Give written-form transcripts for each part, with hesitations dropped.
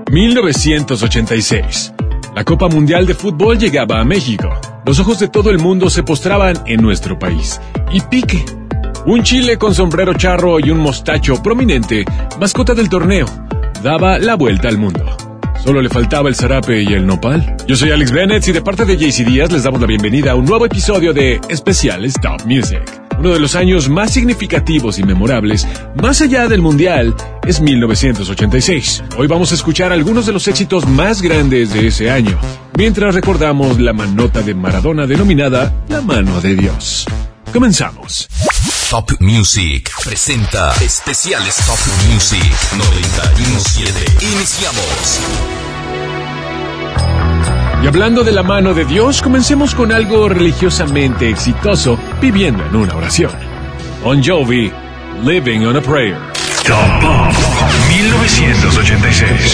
1986. La Copa Mundial de Fútbol llegaba a México. Los ojos de todo el mundo se postraban en nuestro país. Y Pique, un chile con sombrero charro y un mostacho prominente, mascota del torneo, daba la vuelta al mundo. Solo le faltaba el zarape y el nopal. Yo soy Alex Bennett y de parte de JC Díaz les damos la bienvenida a un nuevo episodio de Especiales Top Music. Uno de los años más significativos y memorables, más allá del Mundial, es 1986. Hoy vamos a escuchar algunos de los éxitos más grandes de ese año, mientras recordamos la manota de Maradona denominada La Mano de Dios. Comenzamos. Top Music presenta Especiales Top Music 91.7. Iniciamos. Y hablando de la mano de Dios, comencemos con algo religiosamente exitoso, viviendo en una oración. Bon Jovi, Living on a Prayer. Top Pop 1986.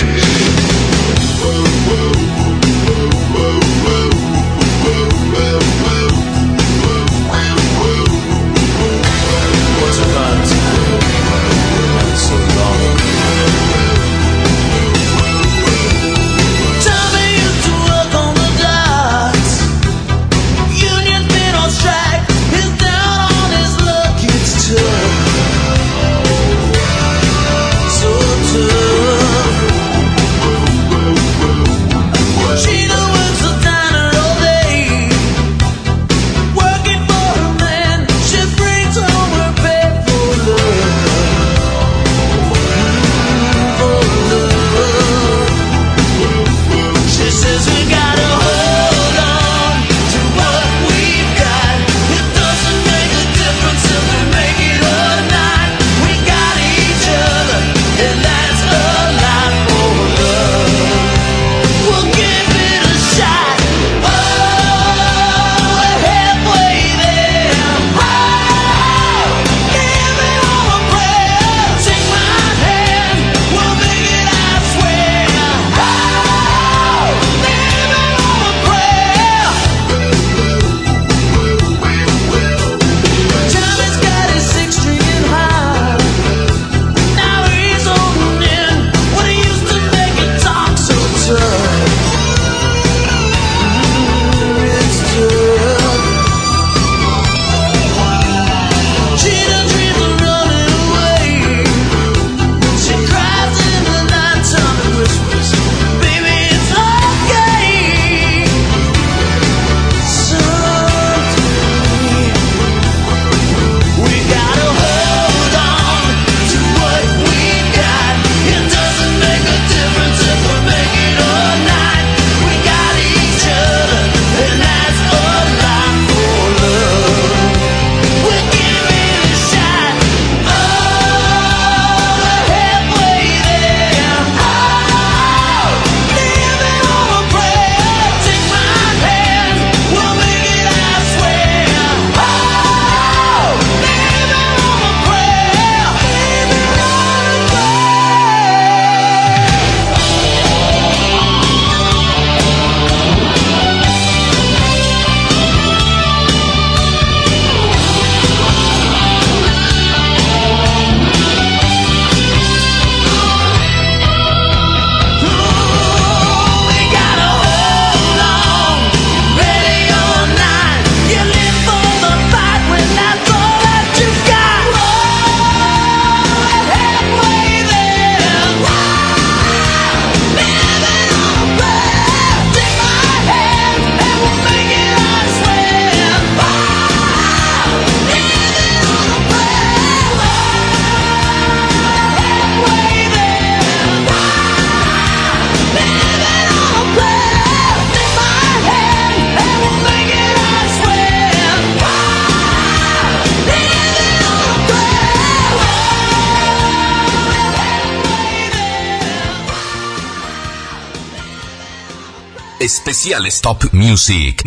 Especiales Top Music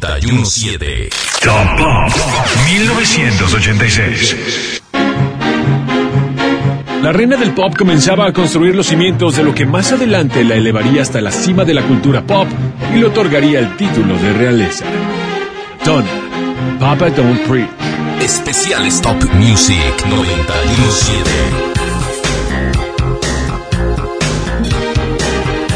91.7. Top Pop 1986. La reina del pop comenzaba a construir los cimientos de lo que más adelante la elevaría hasta la cima de la cultura pop y le otorgaría el título de realeza. Madonna, Papa Don't Preach. Especiales Top Music 91.7.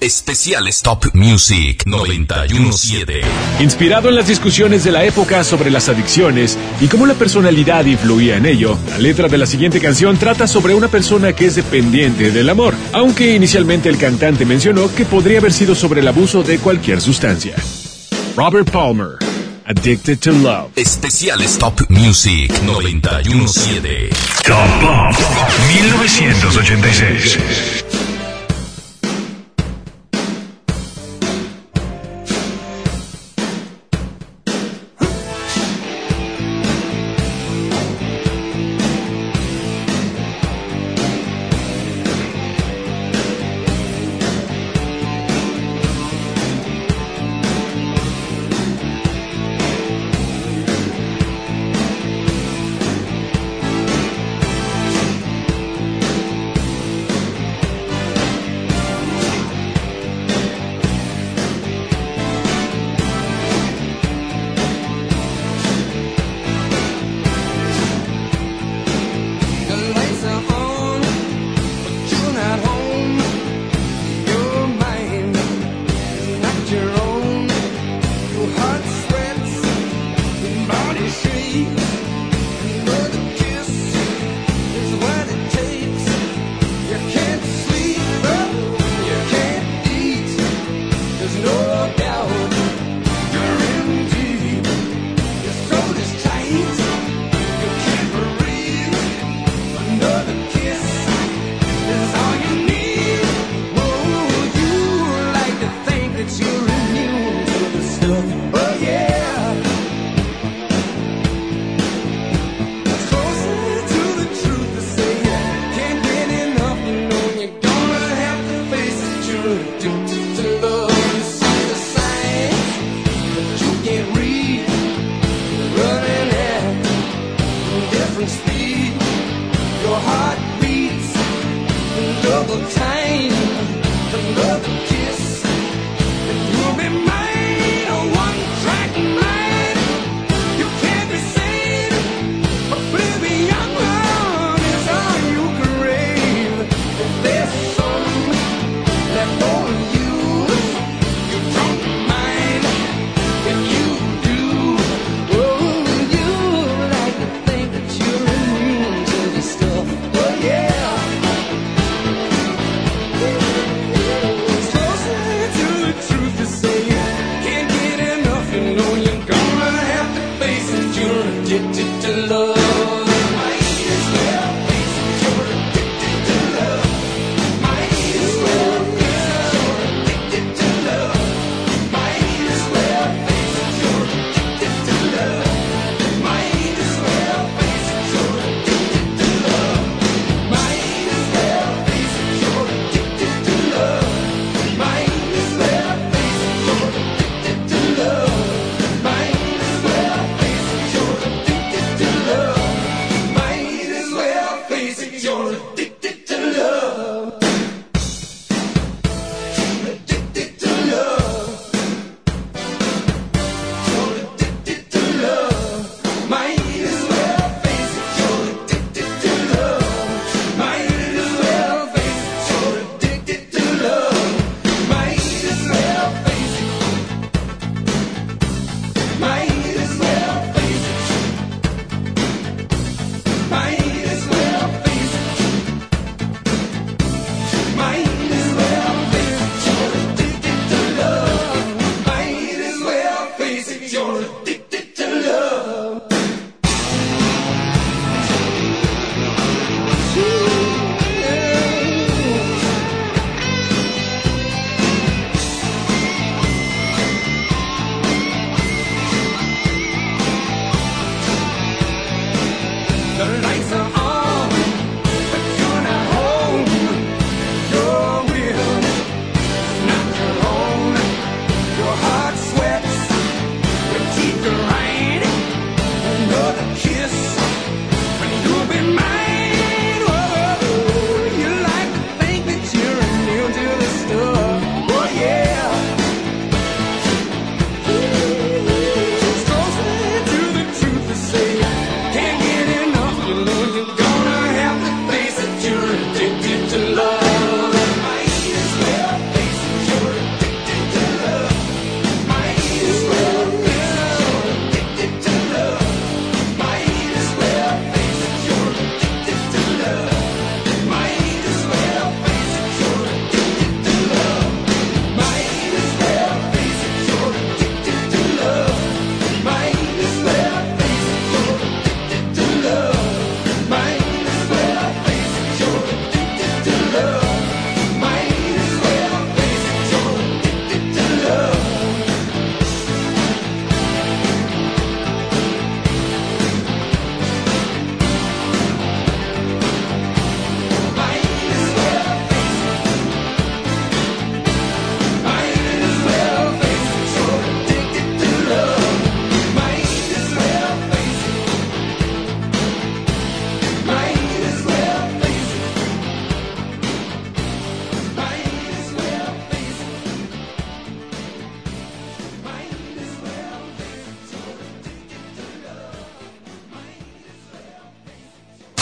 Especiales Top Music 917. Inspirado en las discusiones de la época sobre las adicciones y cómo la personalidad influía en ello, la letra de la siguiente canción trata sobre una persona que es dependiente del amor, aunque inicialmente el cantante mencionó que podría haber sido sobre el abuso de cualquier sustancia. Robert Palmer, Addicted to Love. Especiales Top Music 917. Top Pop 1986.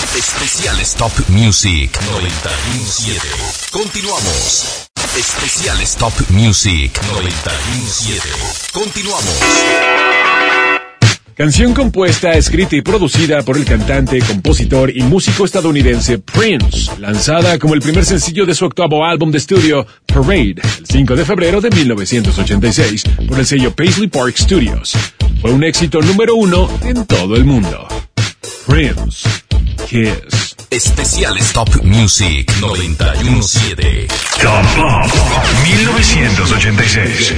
Especiales Top Music 91.7. Continuamos. Especiales Top Music 91.7. Continuamos. Canción compuesta, escrita y producida por el cantante, compositor y músico estadounidense Prince, lanzada como el primer sencillo de su octavo álbum de estudio, Parade, el 5 de febrero de 1986, por el sello Paisley Park Studios. Fue un éxito número 1 en todo el mundo. Prince, Kiss. Especiales Top Music 91.7. Top Pop 1986.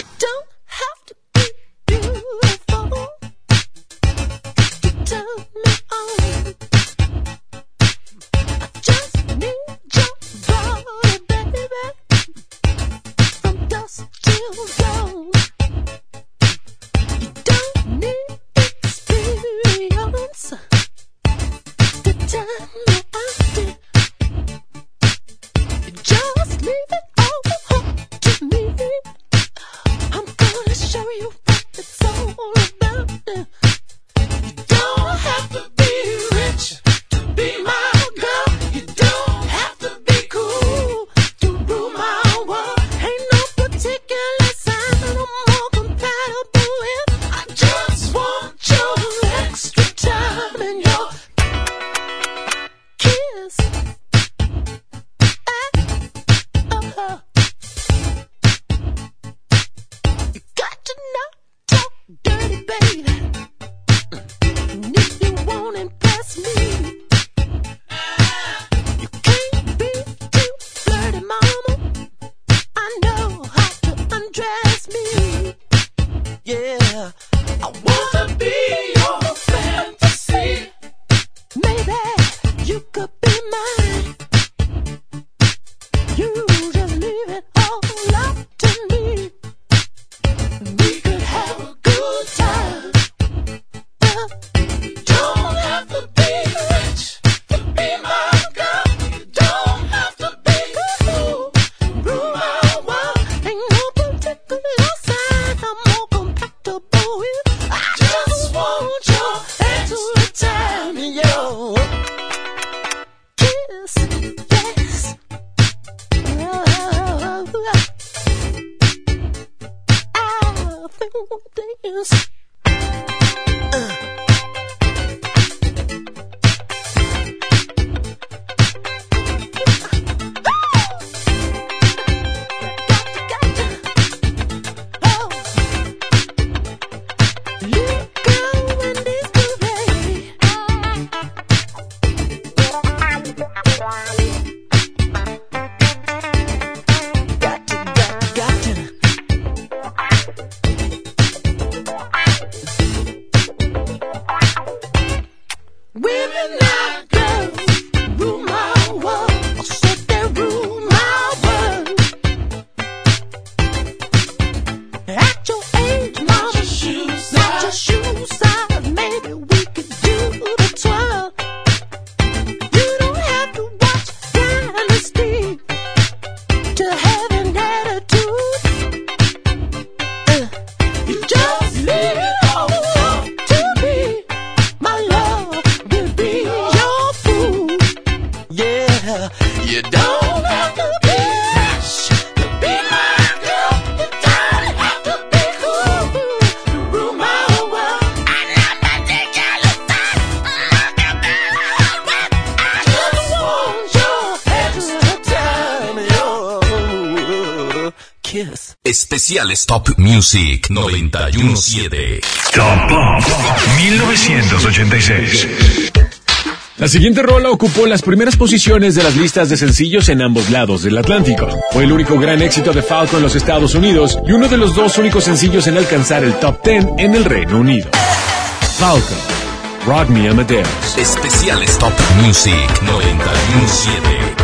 Especiales Top Music 91.7. Top Pop 1986. La siguiente rola ocupó las primeras posiciones de las listas de sencillos en ambos lados del Atlántico. Fue el único gran éxito de Falco en los Estados Unidos y uno de los dos únicos sencillos en alcanzar el top 10 en el Reino Unido. Falco, Rock Me Amadeus. Especiales Top Music 91.7.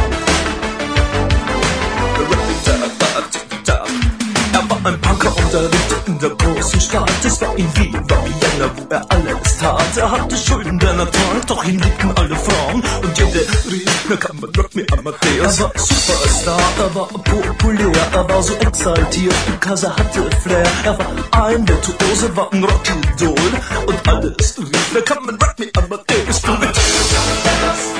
Ein Punker unterrichtete in der großen Stadt. Es war in Wien, war Vienna, wo alles tat. Hatte Schulden, der Natur, doch ihn liebten alle Frauen. Und jeder rief, na kann man Rock Me Amadeus. Er war Superstar, war populär, war so exaltiert, because hatte Flair. War ein Virtuose, war ein Rockidol. Und alles rief, na kann man Rock Me Amadeus. Du mit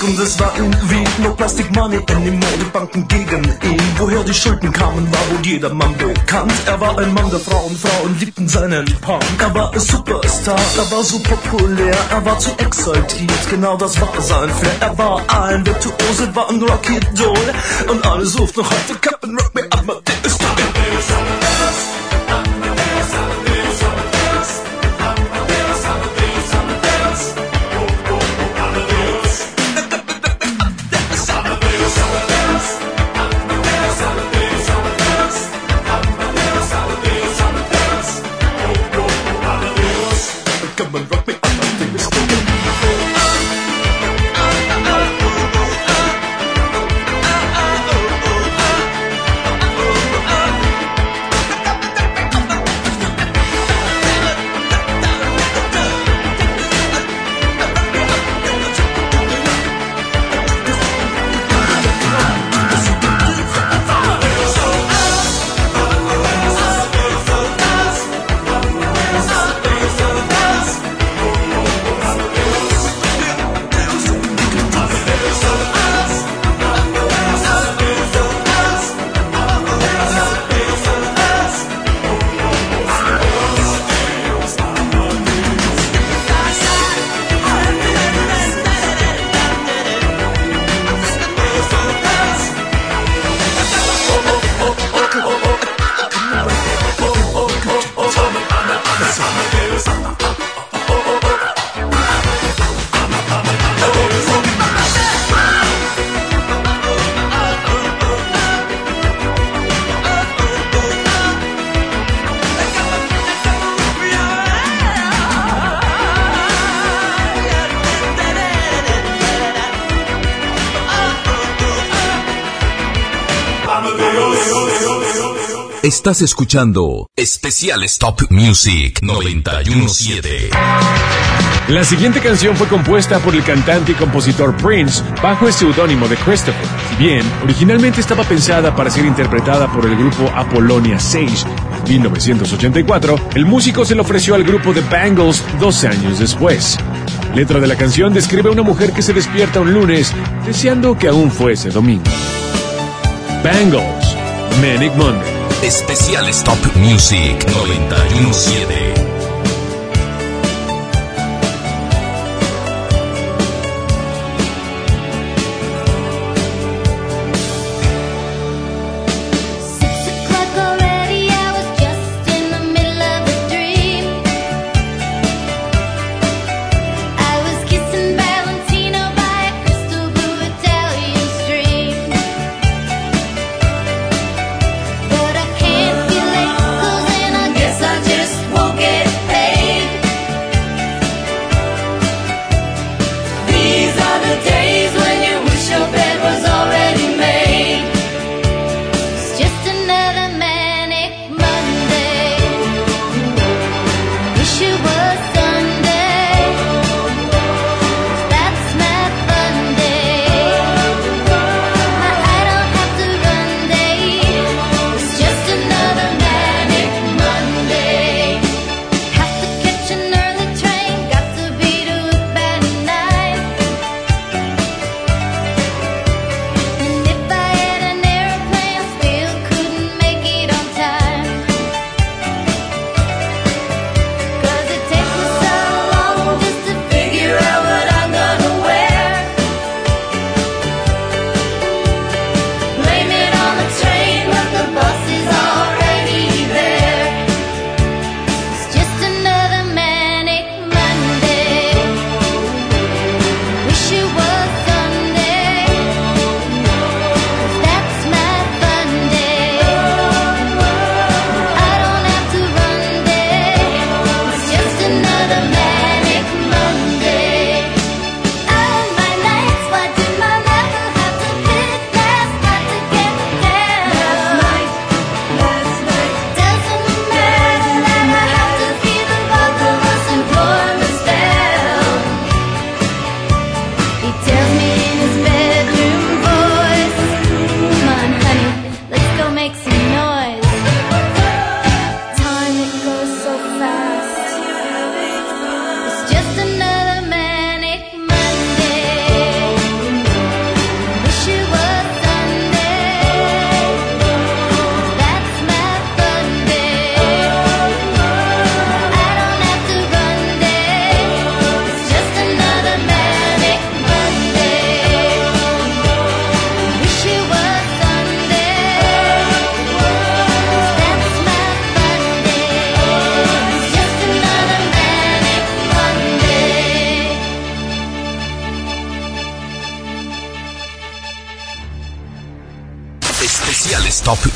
und es war irgendwie nur Plastic Money in den Modebanken gegen ihn. Woher die Schulden kamen, war wohl jedermann bekannt. Er war ein Mann der Frauen, Frauen liebten seinen Punk. Er war ein Superstar, er war so populär, er war zu exaltiert, genau das war sein Flair. Er war ein Virtuose, war ein Rocky-Doll und alle suchten noch heute Captain Rock Me Amadeus. Come and rock me up, my thing is Estás escuchando Especiales Top Music 917. La siguiente canción fue compuesta por el cantante y compositor Prince bajo el seudónimo de Christopher. Si bien originalmente estaba pensada para ser interpretada por el grupo Apollonia 6 en 1984, el músico se le ofreció al grupo The Bangles 12 años después. La letra de la canción describe a una mujer que se despierta un lunes deseando que aún fuese domingo. Bangles, Manic Monday. Especiales Top Music 917. Won't get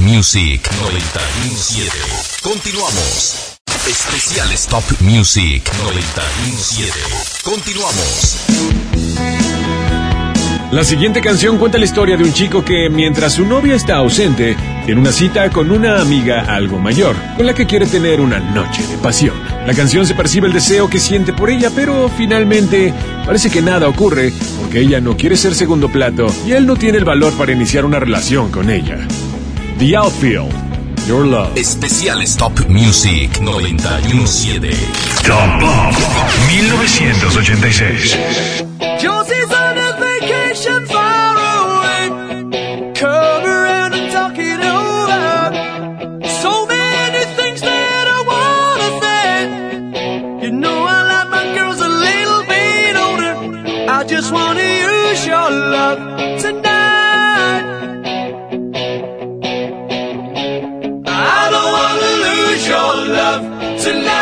Music 91.7. Continuamos. Especiales Top Music 91.7. Continuamos. La siguiente canción cuenta la historia de un chico que, mientras su novia está ausente, tiene una cita con una amiga algo mayor, con la que quiere tener una noche de pasión. La canción se percibe el deseo que siente por ella, pero finalmente parece que nada ocurre porque ella no quiere ser segundo plato y él no tiene el valor para iniciar una relación con ella. The Outfield, Your Love. Especiales Top Music 91.7. Top Pop 1986. Josie's on a vacation far away. Come around and talk it over. So many things that I wanna say. You know I like my girls a little bit older. I just wanna use your love tonight. I don't wanna lose your love tonight.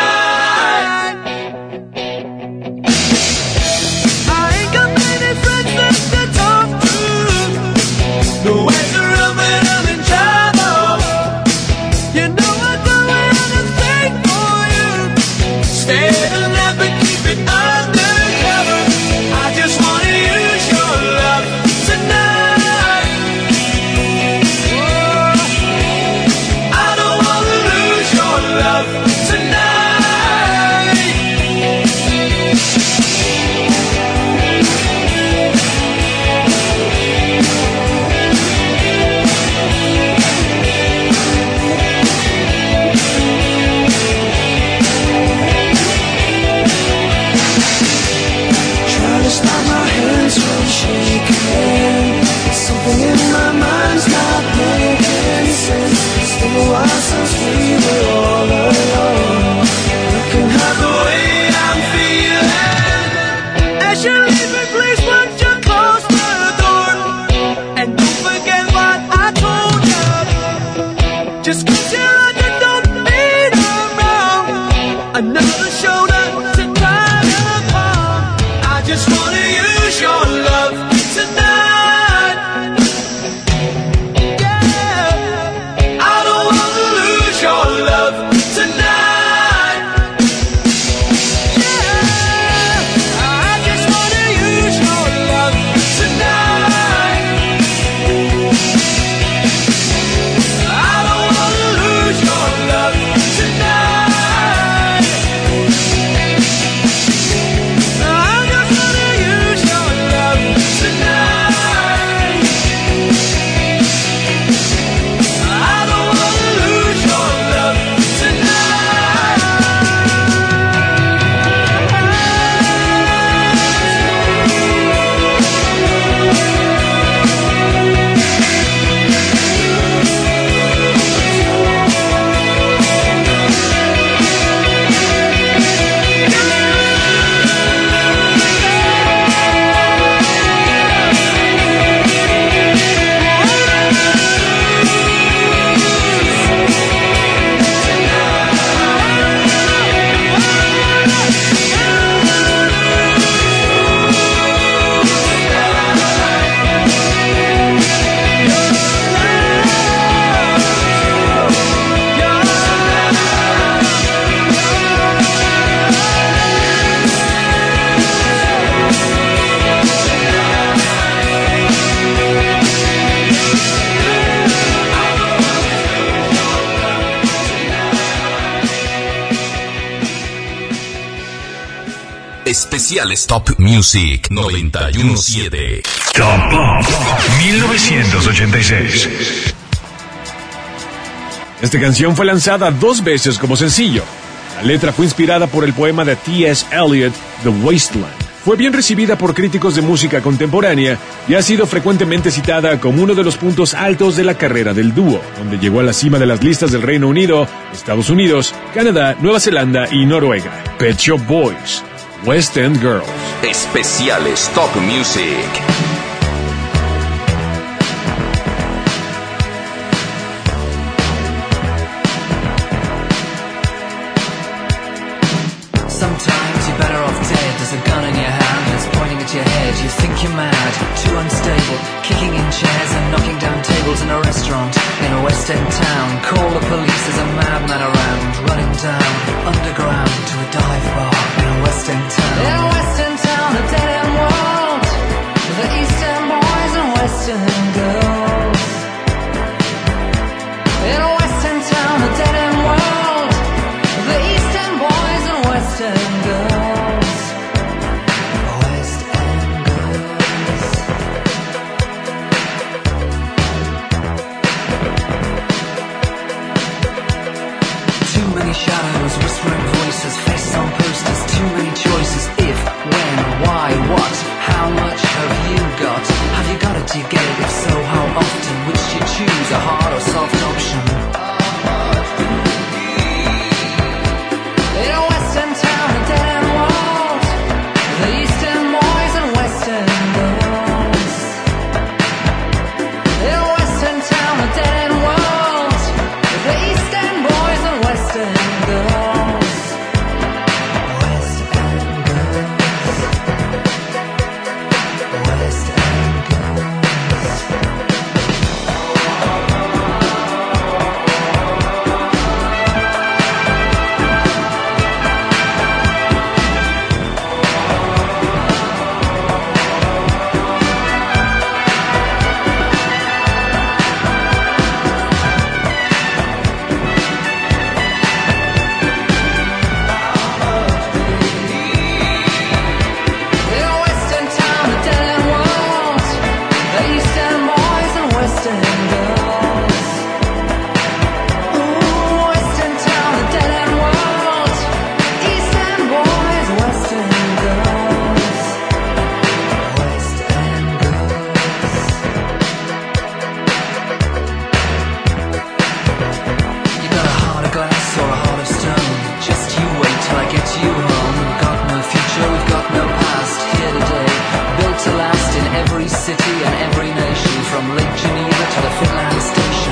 Especiales Top Music 91.7. Top Pop 1986. Esta canción fue lanzada 2 veces como sencillo. La letra fue inspirada por el poema de T.S. Eliot, The Wasteland. Fue bien recibida por críticos de música contemporánea y ha sido frecuentemente citada como uno de los puntos altos de la carrera del dúo, donde llegó a la cima de las listas del Reino Unido, Estados Unidos, Canadá, Nueva Zelanda y Noruega. Pet Shop Boys, West End Girls. Especiales Top Music. Sometimes you're better off dead. There's a gun in your hand that's pointing at inside your head. You think you're mad, too unstable, kicking in chairs and knocking down tables in a restaurant in a West End town. Call the police, there's a madman around, running down underground to a dive bar in a West End town. In a West End town, a dead end world, the East End boys and West End girls. In a West End town, a dead end world, the East End boys and West End girls. West End girls. Too many shadows, whispering voices, faces on posters, too many choices. If, when, why, what, how much have you got? Have you got it, do you get it? If so, how often? Which do you choose, a hard or soft option? In a West End town, a dead end world, the East End boys and West End girls. In a West End town, a dead end world, the East End boys and West End girls. West End girls. West End girls. In a West End town, a dead end world, the East End boys and West End girls. Ooh, West End town, a dead end world, East End boys, West End girls. West End girls. You got a heart of glass or a heart of stone. Just you wait till I get you home. We've got no future, we've got no past. Here today, built to last in every city and every nation, from Lake Geneva to the Finland station.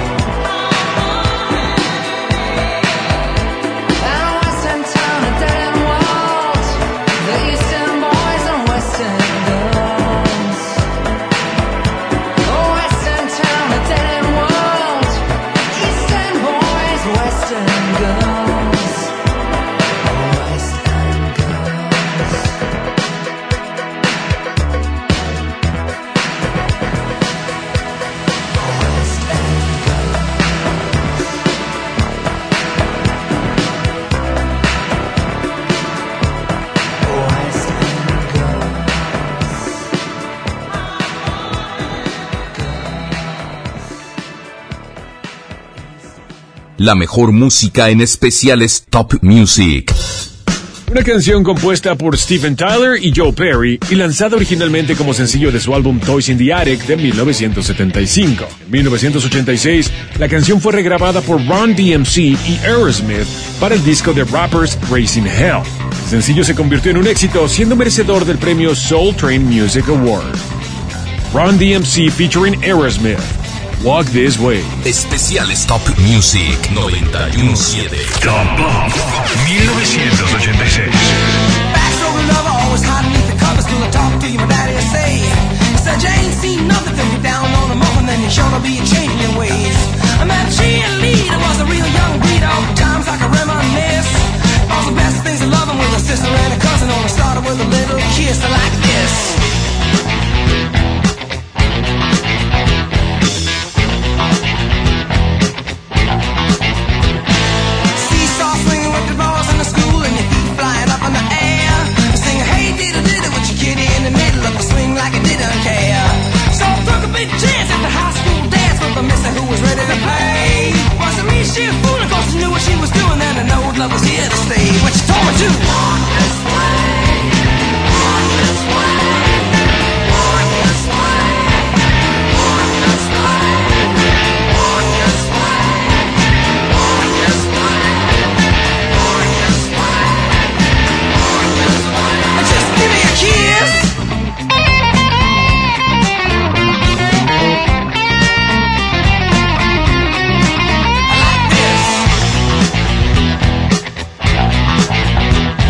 And a West End town, a dead end world, the East End boys and West End girls. Oh, West End town, a dead end world, East End boys, West End girls. West End girls. West End girls. West End La mejor música en especiales Top Music. Una canción compuesta por Steven Tyler y Joe Perry y lanzada originalmente como sencillo de su álbum Toys in the Attic de 1975. En 1986, la canción fue regrabada por Run DMC y Aerosmith para el disco de Rappers Raising Hell. El sencillo se convirtió en un éxito, siendo merecedor del premio Soul Train Music Award. Run DMC featuring Aerosmith, Walk This Way. Especiales Top Music 917. Top Bomb 1986. Backstroke lover, always hide beneath the covers till I talk to you, my daddy will say. He said you ain't seen nothing till you're down on the muff, and then you're sure to be changing your ways. I met a cheerleader, was a real young breed, all the times I can reminisce. All the best things of loving with a sister and a cousin, only started with a little kiss like this. Love was here to stay. What you told me to? Walk this way. Walk this way. Walk this way. Walk this way. Walk this way. Walk this way. Walk this way. Walk this way. Just give me a kiss. I like this.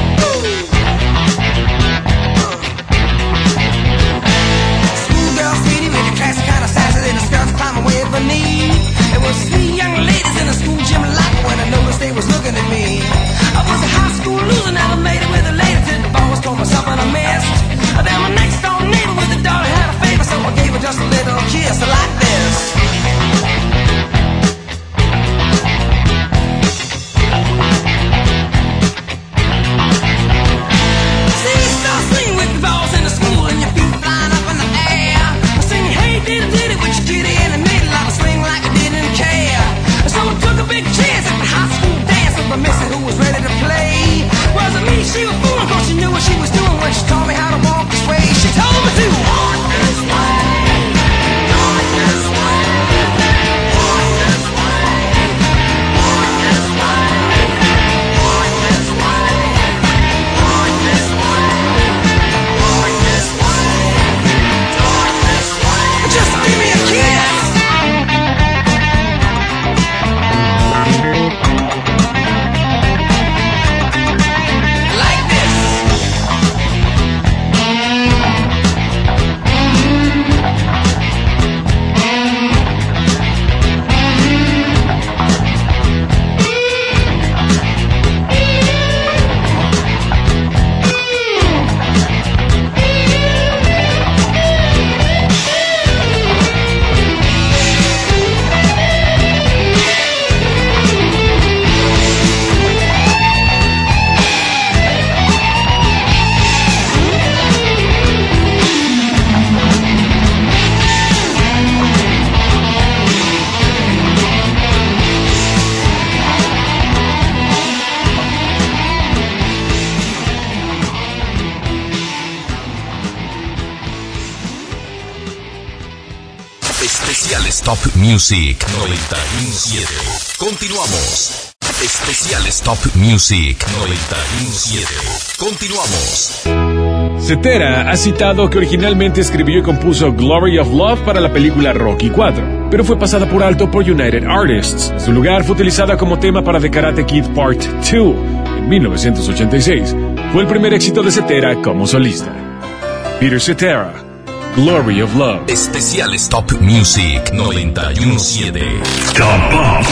Top Music 91.7. Continuamos. Especiales Top Music 91.7. Continuamos. Cetera ha citado que originalmente escribió y compuso Glory of Love para la película Rocky IV, pero fue pasada por alto por United Artists. En su lugar fue utilizada como tema para The Karate Kid Part 2 en 1986. Fue el primer éxito de Cetera como solista. Peter Cetera, Glory of Love. Especiales Top Music 91.7. Top Pop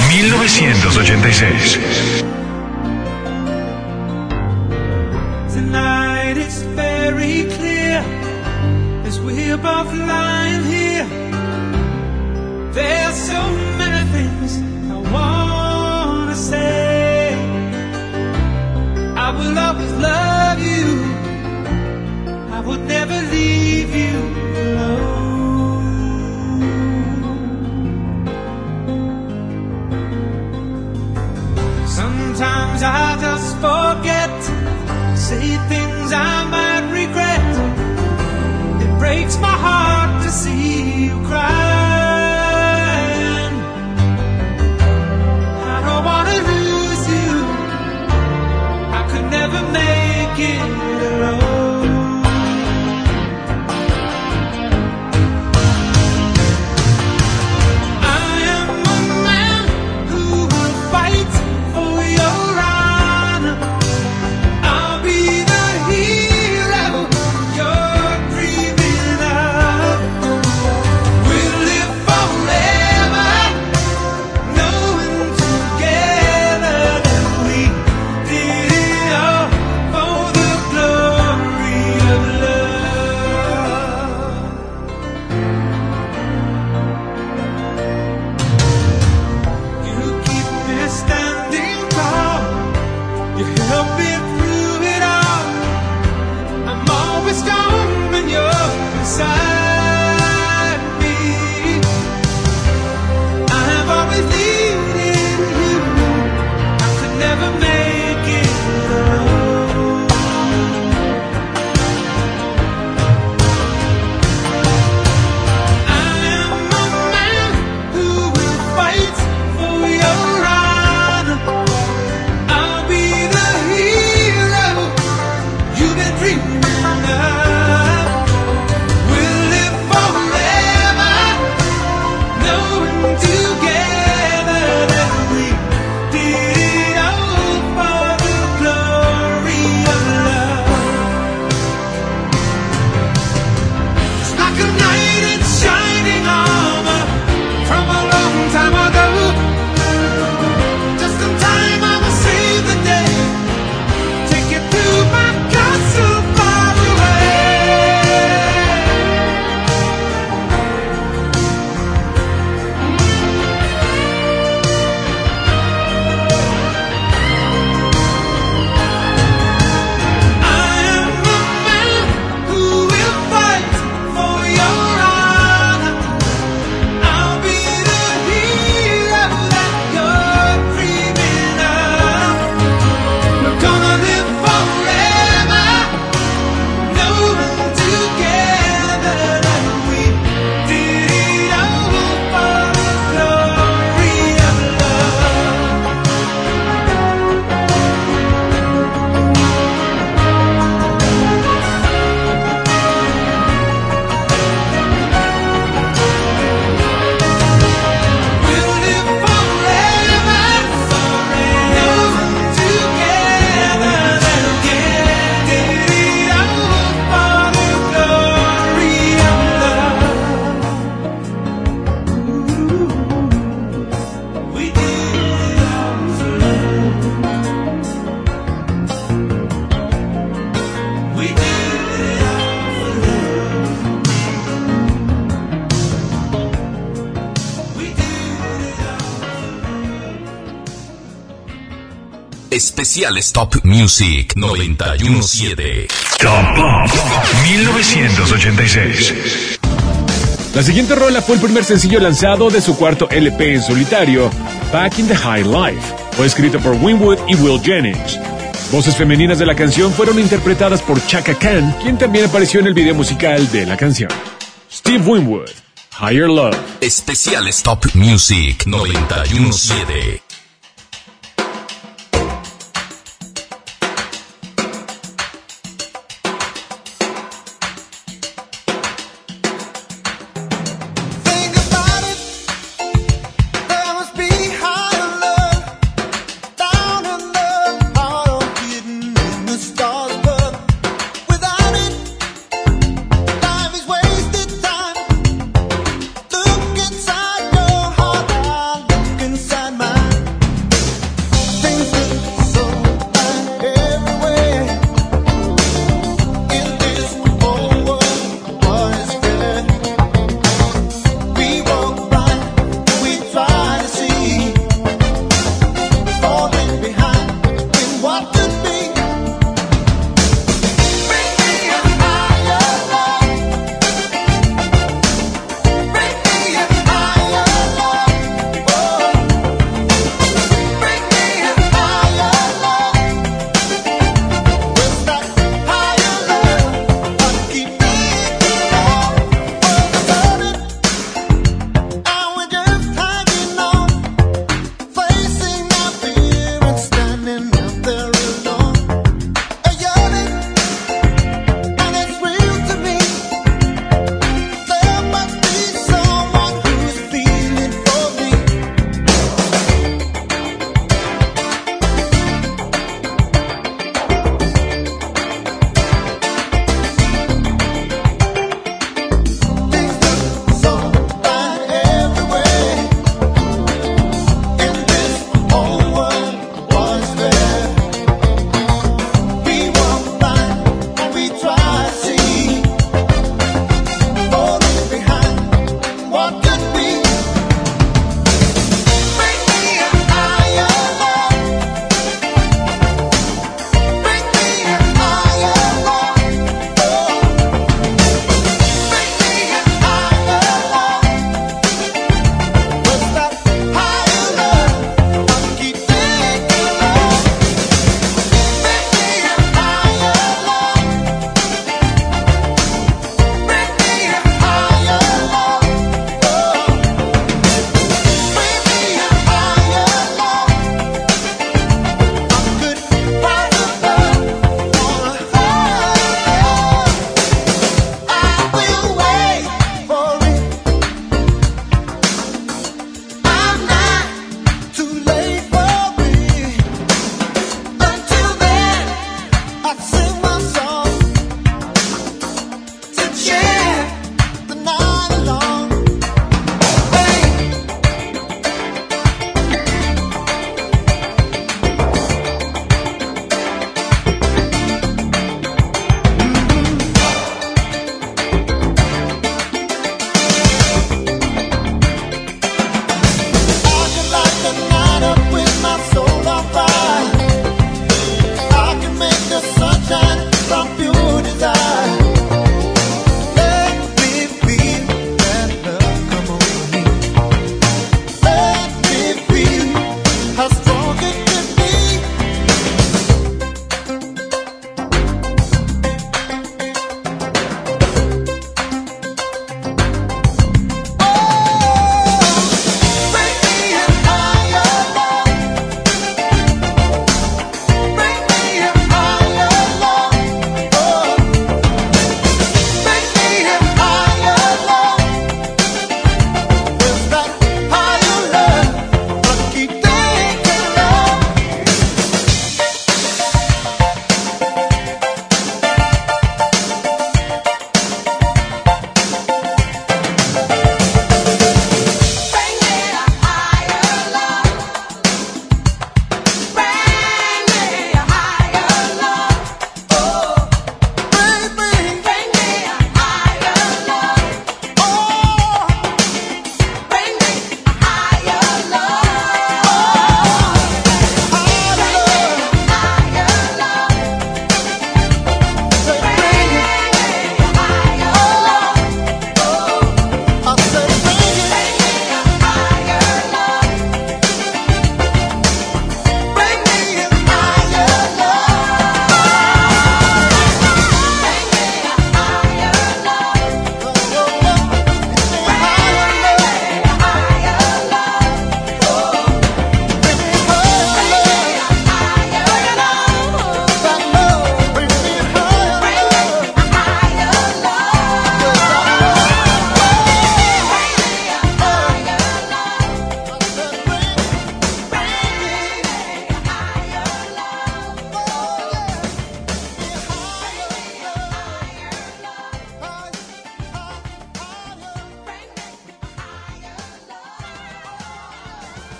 1986. Tonight it's very clear as we're both lying here. There's so many things I wanna say. I will always love you. I would never leave you alone. Sometimes I just forget, say things I might regret. It breaks my heart to see you crying. I don't wanna lose you. I could never make it alone. Especiales Top Music 91.7. Top Pop 1986. La siguiente rola fue el primer sencillo lanzado de su cuarto LP en solitario, Back in the High Life. Fue escrito por Winwood y Will Jennings. Voces femeninas de la canción fueron interpretadas por Chaka Khan, quien también apareció en el video musical de la canción. Steve Winwood, Higher Love. Especiales Top Music 91.7. Inside my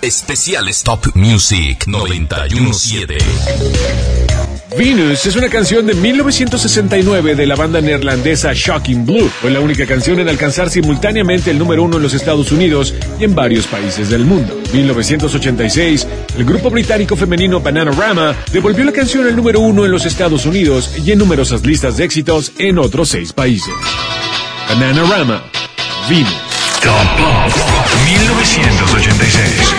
Especiales Top Music 91.7. Venus es una canción de 1969 de la banda neerlandesa Shocking Blue. Fue la única canción en alcanzar simultáneamente el número 1 en los Estados Unidos y en varios países del mundo. En 1986, el grupo británico femenino Bananarama devolvió la canción al número 1 en los Estados Unidos y en numerosas listas de éxitos en otros 6 países. Bananarama, Venus. Top Pop 1986.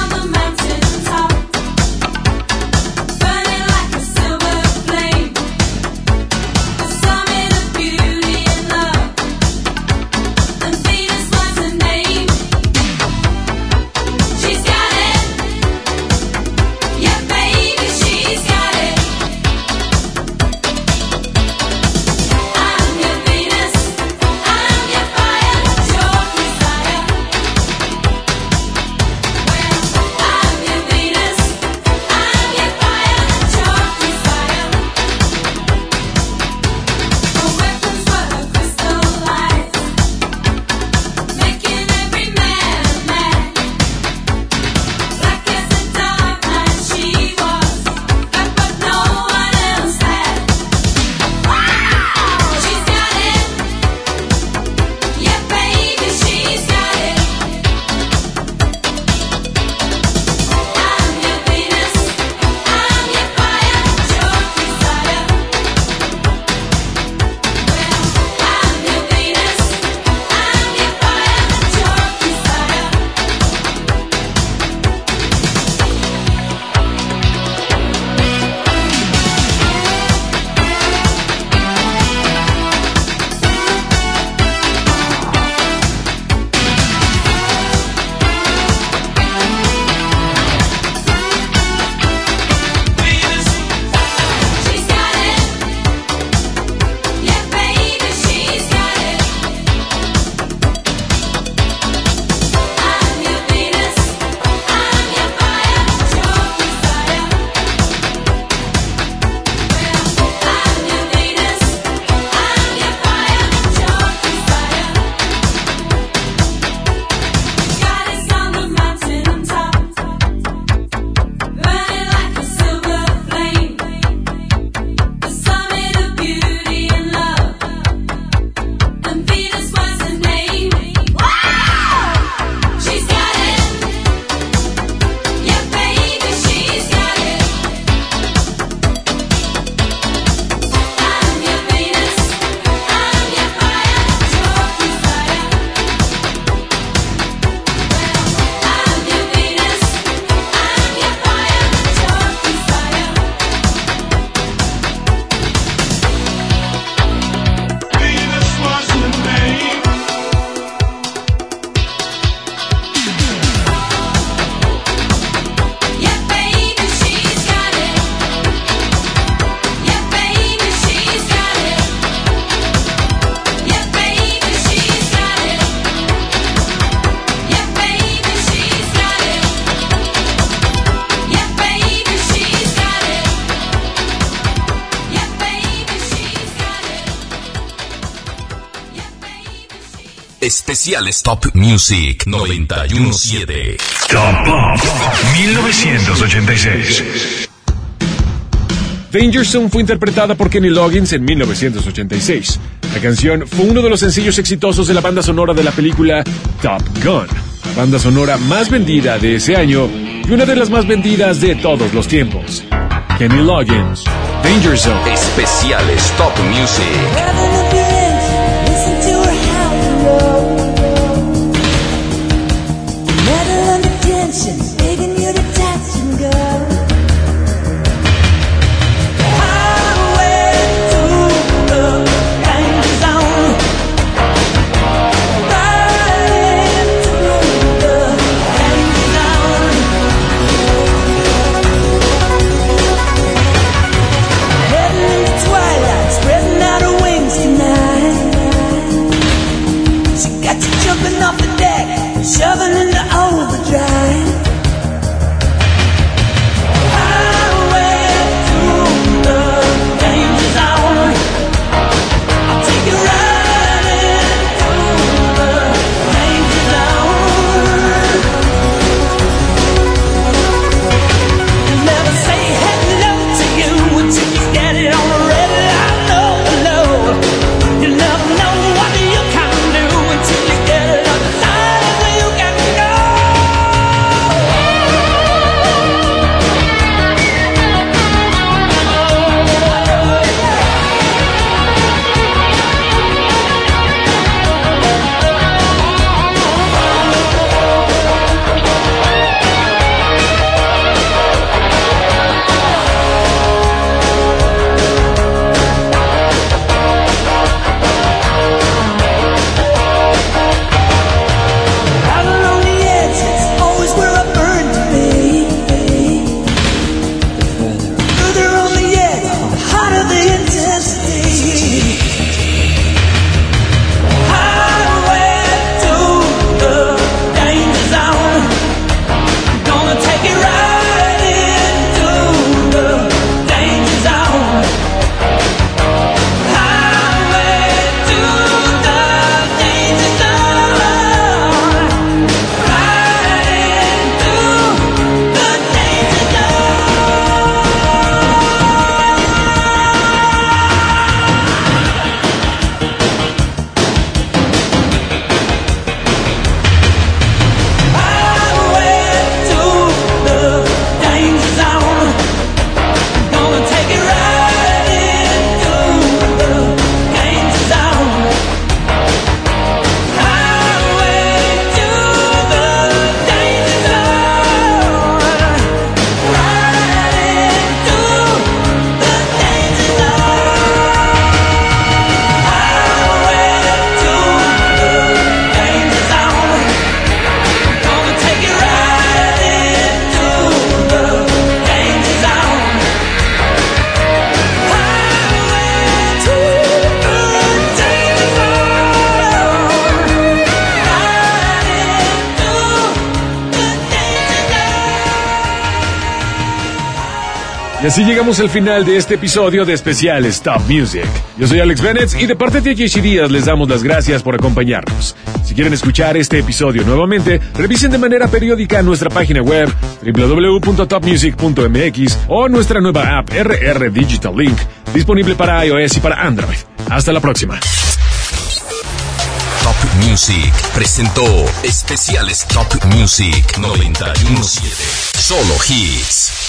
Especiales Top Music 91.7. Top Pop 1986. Danger Zone fue interpretada por Kenny Loggins en 1986. La canción fue uno de los sencillos exitosos de la banda sonora de la película Top Gun, la banda sonora más vendida de ese año y una de las más vendidas de todos los tiempos. Kenny Loggins, Danger Zone. Especiales Top Music. Twilight spreading out her wings tonight. Y así llegamos al final de este episodio de especiales Top Music. Yo soy Alex Bennett y de parte de JC Díaz les damos las gracias por acompañarnos. Si quieren escuchar este episodio nuevamente, revisen de manera periódica nuestra página web www.topmusic.mx o nuestra nueva app RR Digital Link, disponible para iOS y para Android. Hasta la próxima. Top Music presentó especiales Top Music 91.7. Solo hits.